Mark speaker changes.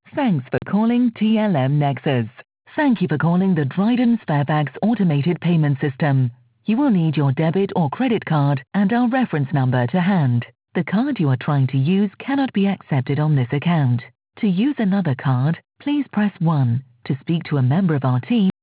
Speaker 1: Thanks for calling TLM Nexus. Thank you for calling the Dryden Sparebags automated payment system. You will need your debit or credit card and our reference number to hand. The card you are trying to use cannot be accepted on this account. To use another card, please press 1. To speak to a member of our team,